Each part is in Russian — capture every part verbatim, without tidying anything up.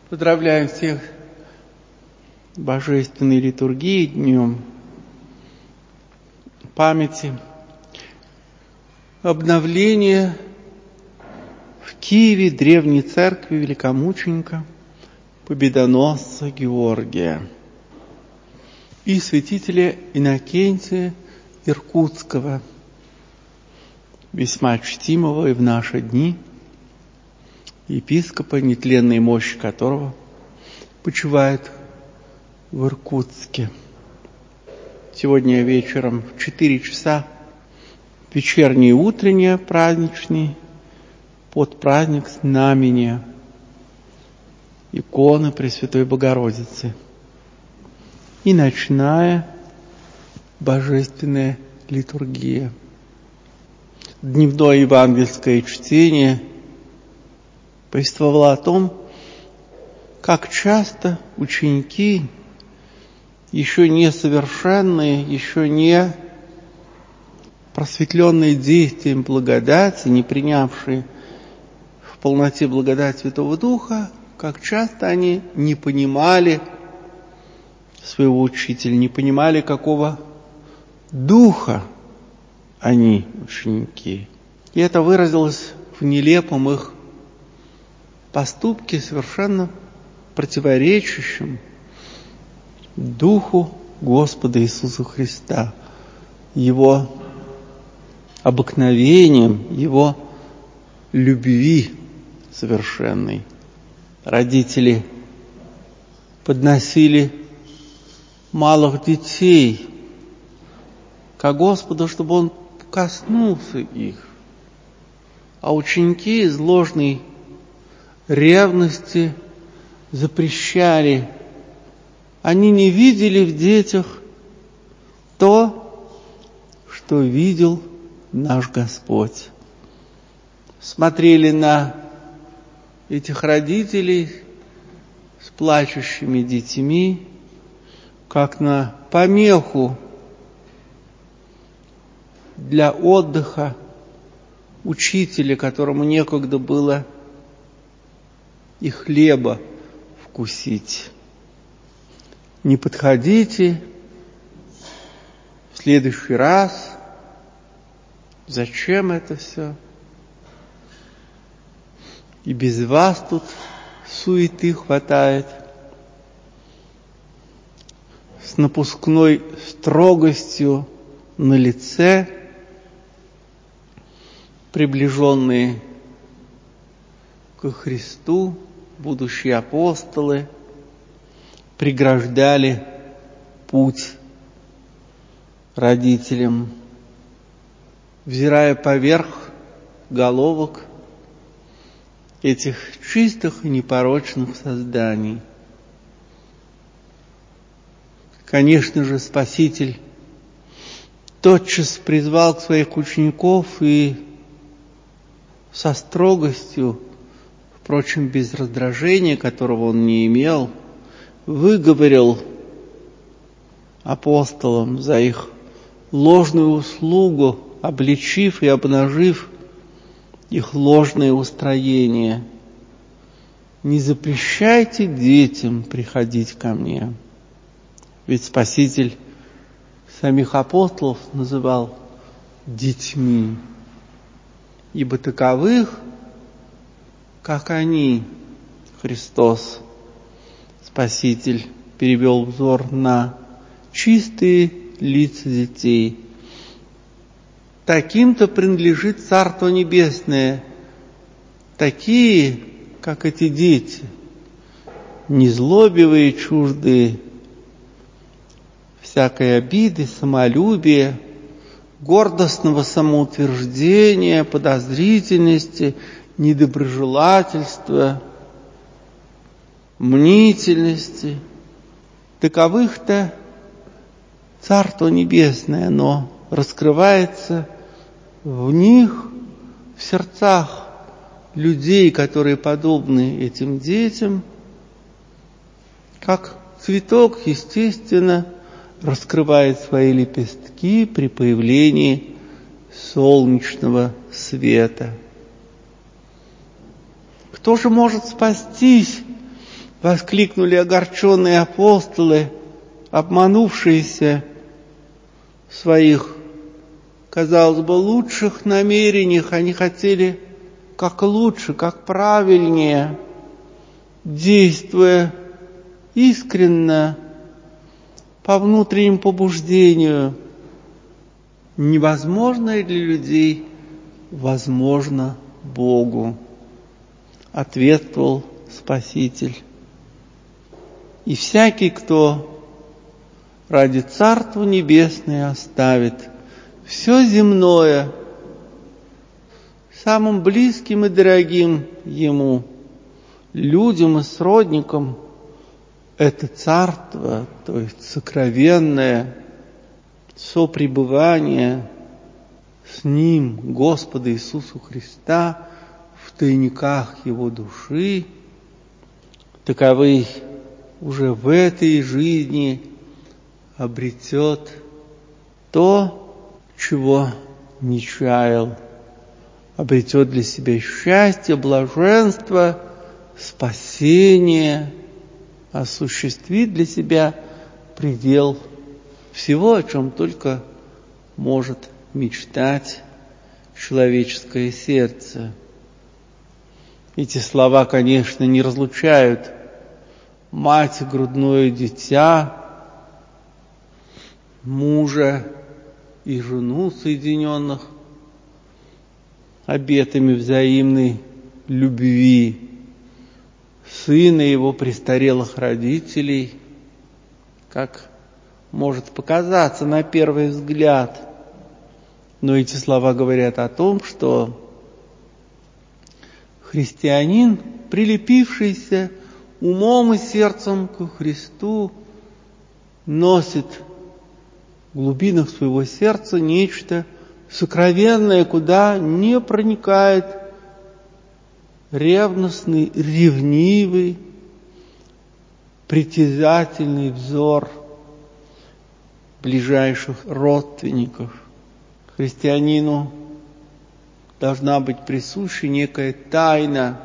Поздравляем всех Божественной литургии, днем памяти обновления в Киеве древней церкви великомученика победоносца Георгия и святителя Иннокентия Иркутского, весьма чтимого и в наши дни, епископа, нетленной мощи которого почивает в Иркутске. Сегодня вечером в четыре часа вечерний и утренний праздничный под праздник знамения иконы Пресвятой Богородицы и ночная божественная литургия. Дневное евангельское чтение повествовало о том, как часто ученики, еще несовершенные, еще не просветленные действием благодати, не принявшие в полноте благодать Святого Духа, как часто они не понимали своего учителя, не понимали, какого духа они, ученики. И это выразилось в нелепом их поступке, совершенно противоречащем Духу Господа Иисуса Христа, Его обыкновением, Его любви совершенной. Родители подносили малых детей ко Господу, чтобы Он коснулся их, а ученики из ложной ревности запрещали. Они не видели в детях то, что видел наш Господь. Смотрели на этих родителей с плачущими детьми, как на помеху для отдыха учителя, которому некогда было и хлеба вкусить. Не подходите в следующий раз. Зачем это все? И без вас тут суеты хватает. С напускной строгостью на лице приближенные ко Христу будущие апостолы преграждали путь родителям, взирая поверх головок этих чистых и непорочных созданий. Конечно же, Спаситель тотчас призвал своих учеников и со строгостью, впрочем, без раздражения, которого он не имел, выговорил апостолам за их ложную услугу, обличив и обнажив их ложные устроения: не запрещайте детям приходить ко мне. Ведь Спаситель самих апостолов называл детьми, ибо таковых, как они, Христос, Спаситель, перевел взор на чистые лица детей. Таким-то принадлежит Царство Небесное, такие, как эти дети, незлобивые, чуждые всякой обиды, самолюбия, гордостного самоутверждения, подозрительности, недоброжелательства, мнительности. Таковых-то Царство Небесное, оно раскрывается в них, в сердцах людей, которые подобны этим детям, как цветок, естественно, раскрывает свои лепестки при появлении солнечного света. Кто же может спастись в воскликнули огорченные апостолы, обманувшиеся в своих, казалось бы, лучших намерениях. Они хотели как лучше, как правильнее, действуя искренно, по внутреннему побуждению. Невозможное для людей возможно Богу, ответствовал Спаситель. И всякий, кто ради Царства Небесное оставит все земное, самым близким и дорогим ему, людям и сродникам, это царство, то есть сокровенное сопребывание с Ним, Господа Иисуса Христа, в тайниках Его души, таковый уже в этой жизни обретет то, чего не чаял, обретет для себя счастье, блаженство, спасение, осуществит для себя предел всего, о чем только может мечтать человеческое сердце. Эти слова, конечно, не разлучают мать и грудное дитя, мужа и жену, соединенных обетами взаимной любви, сына и его престарелых родителей, как может показаться на первый взгляд. Но эти слова говорят о том, что христианин, прилепившийся умом и сердцем к Христу, носит в глубинах своего сердца нечто сокровенное, куда не проникает ревностный, ревнивый, притязательный взор ближайших родственников. Христианину должна быть присуща некая тайна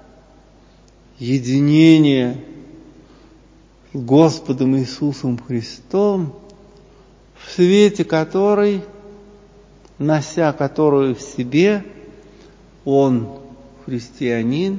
единения с Господом Иисусом Христом, в свете которой, нося которую в себе, он, христианин,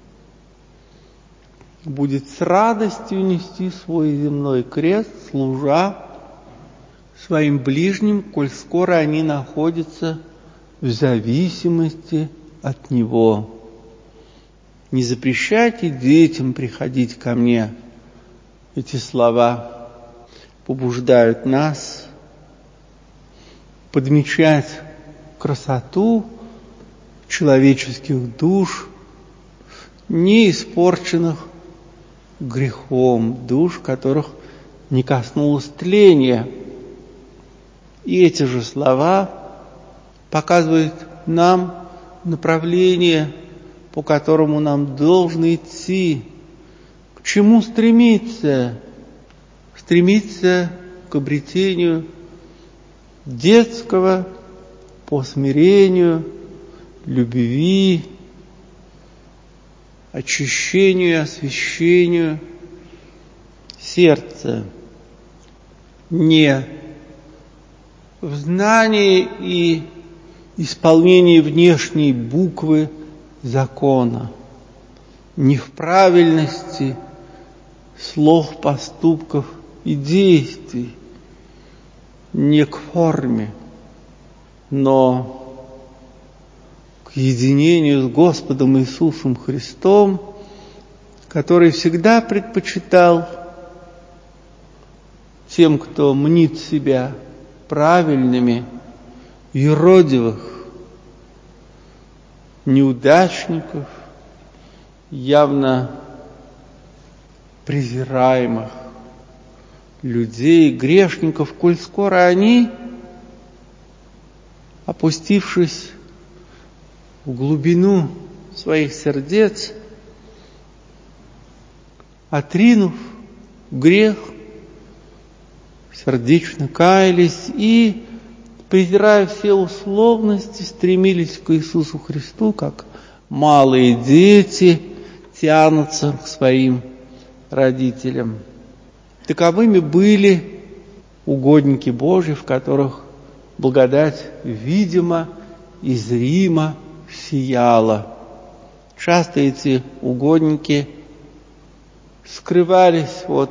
будет с радостью нести свой земной крест, служа своим ближним, коль скоро они находятся в зависимости от него. Не запрещайте детям приходить ко мне. Эти слова побуждают нас подмечать красоту человеческих душ, не испорченных грехом, душ, которых не коснулось тления. И эти же слова показывают нам направление, по которому нам должно идти, к чему стремиться, стремиться к обретению детского по смирению, любви, очищению, освящению сердца, не в знании и исполнении внешней буквы закона, не в правильности слов, поступков и действий, не к форме, но к единению с Господом Иисусом Христом, который всегда предпочитал тем, кто мнит себя правильными, юродивых, неудачников, явно презираемых людей, грешников, коль скоро они, опустившись в глубину своих сердец, отринув грех, сердечно каялись и, презирая все условности, стремились к Иисусу Христу, как малые дети тянутся к своим родителям. Таковыми были угодники Божьи, в которых благодать видимо и зримо сияла. Часто эти угодники скрывались от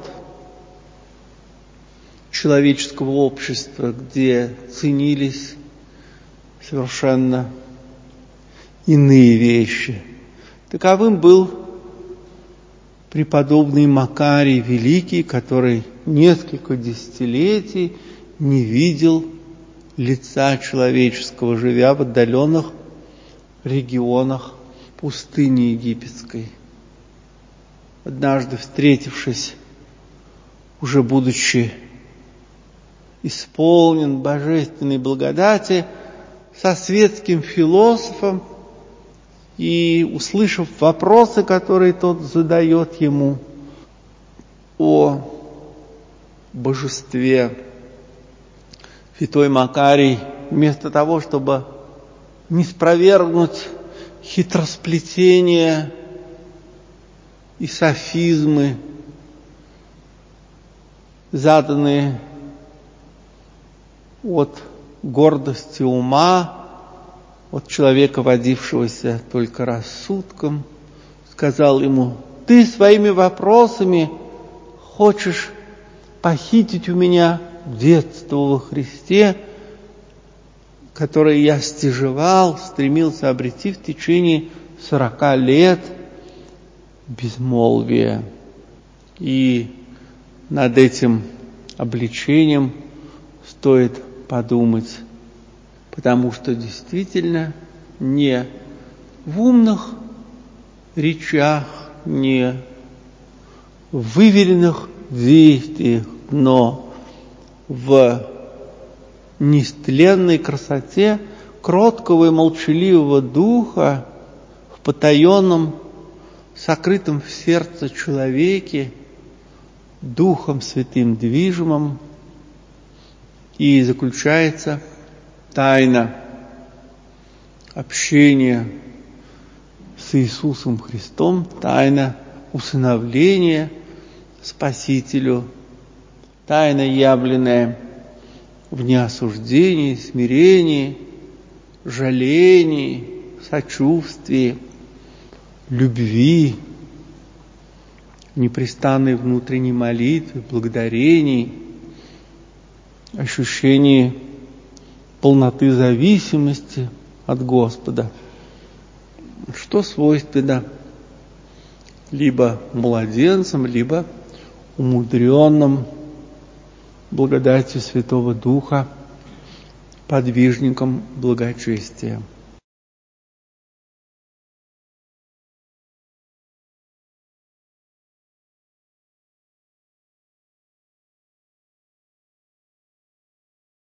человеческого общества, где ценились совершенно иные вещи. Таковым был преподобный Макарий Великий, который несколько десятилетий не видел лица человеческого, живя в отдаленных регионах пустыни египетской. Однажды, встретившись, уже будучи исполнен божественной благодати, со светским философом и, услышав вопросы, которые тот задает ему о божестве, святой Макарий, вместо того, чтобы не спровергнуть хитросплетения и софизмы, заданные от гордости ума, от человека, водившегося только рассудком, сказал ему: ты своими вопросами хочешь похитить у меня детство во Христе, которое я стяжевал, стремился обрети в течение сорока лет безмолвия. И над этим обличением стоит подумать, потому что действительно не в умных речах, не в выверенных действиях, но в неистленной красоте кроткого и молчаливого духа, в потаенном, сокрытом в сердце человеке, Духом Святым движимом, и заключается тайна общения с Иисусом Христом, тайна усыновления Спасителю, тайна, явленная в неосуждении, смирении, жалении, сочувствии, любви, непрестанной внутренней молитве, благодарении, ощущении полноты зависимости от Господа, что свойственно либо младенцам, либо умудренным благодатью Святого Духа подвижникам благочестия.